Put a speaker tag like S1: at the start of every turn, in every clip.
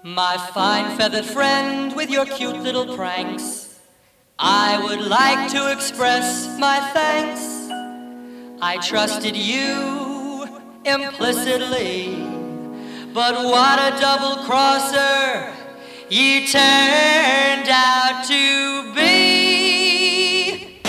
S1: My fine feathered friend with your cute little pranks, I would like to express my thanks. I trusted you implicitly, but what a double crosser you turned out to be.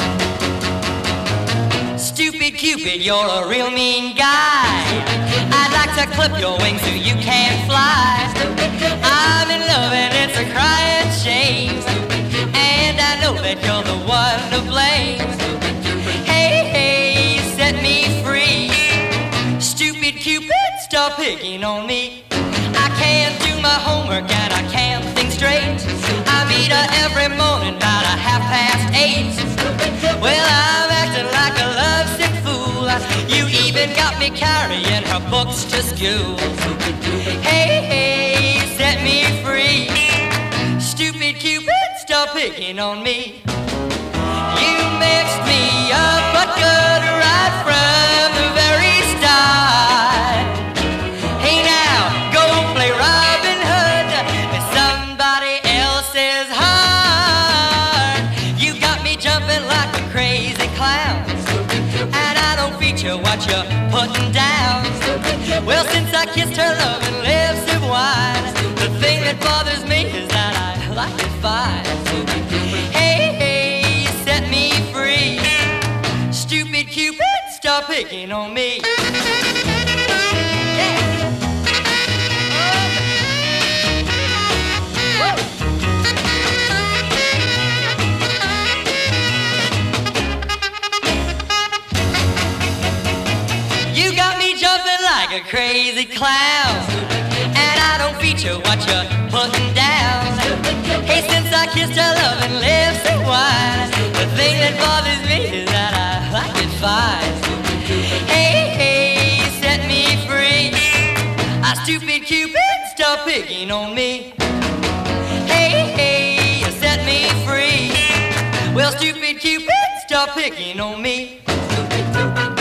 S1: Stupid Cupid, you're a real mean guy. I'd like to clip your wings so you can't fly. I'm in love and it's a crying shame, and I know that you're the one to blame. Hey, hey, set me free. Stupid Cupid, stop picking on me. I can't do my homework and I can't think straight. I meet her every morning about 8:30. Well, I'm acting like a lovesick fool. You even got me carrying her books to school. Hey, hey, set me free. Stupid Cupid, stop picking on me. You mixed me up but good right from the very start. Hey now, go play Robin Hood with somebody else's heart. You got me jumping like a crazy clown, and I don't feature what you're putting down. Well, since I kissed her loving lips of wine, the thing that bothers me is that I like it fine. Hey, hey, set me free. Stupid Cupid, stop picking on me. Yeah. You got me jumping like a crazy clown, and I don't feature what you're putting down. Hey, since I kissed her loving lips and wine, the thing that bothers me is that I like it fine. Hey, hey, set me free. Stupid Cupid, stop picking on me. Hey, hey, set me free. Well, stupid Cupid, stop picking on me.